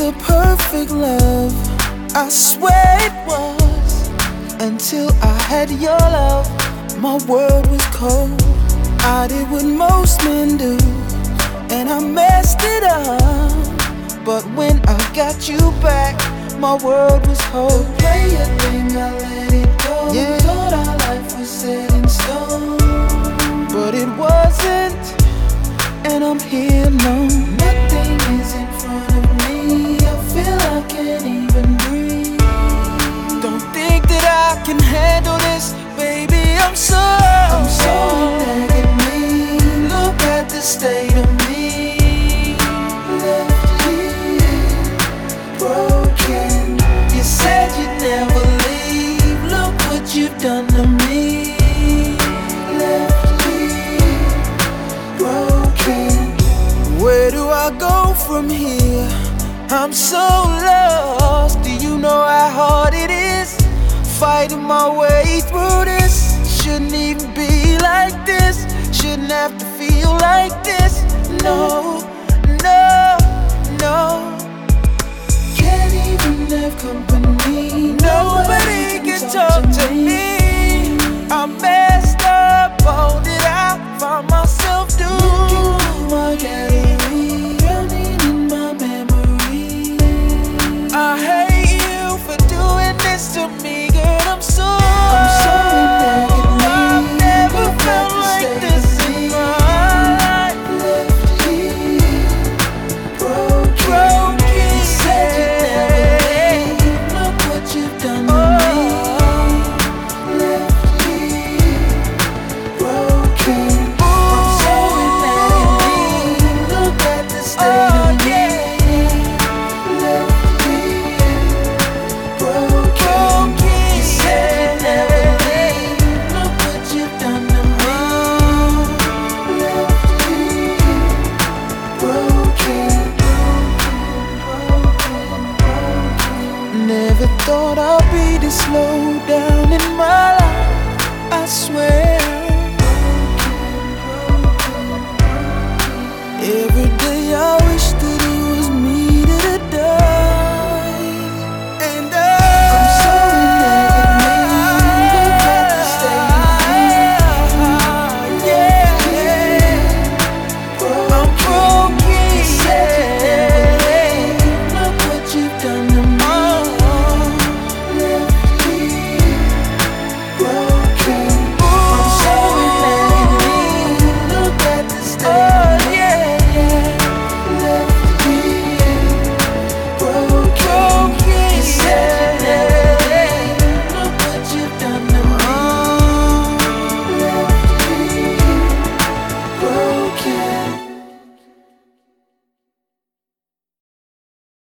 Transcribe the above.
the perfect love, I swear it was. Until I had your love, my world was cold. I did what most men do, and I messed it up. But when I got you back, my world was whole. The way you think I let it go, yeah. Thought our life was set in stone, but it wasn't, and I'm here alone. Nothing is in front of me, I feel I can't even breathe. Don't think that I can handle this, baby, I'm so negative. Look at the state of me, left here, broken. You said you'd never leave, look what you've done to me. Left here, broken. Where do I go from here? I'm so lost. Do you know how hard it is fighting my way through this? Shouldn't even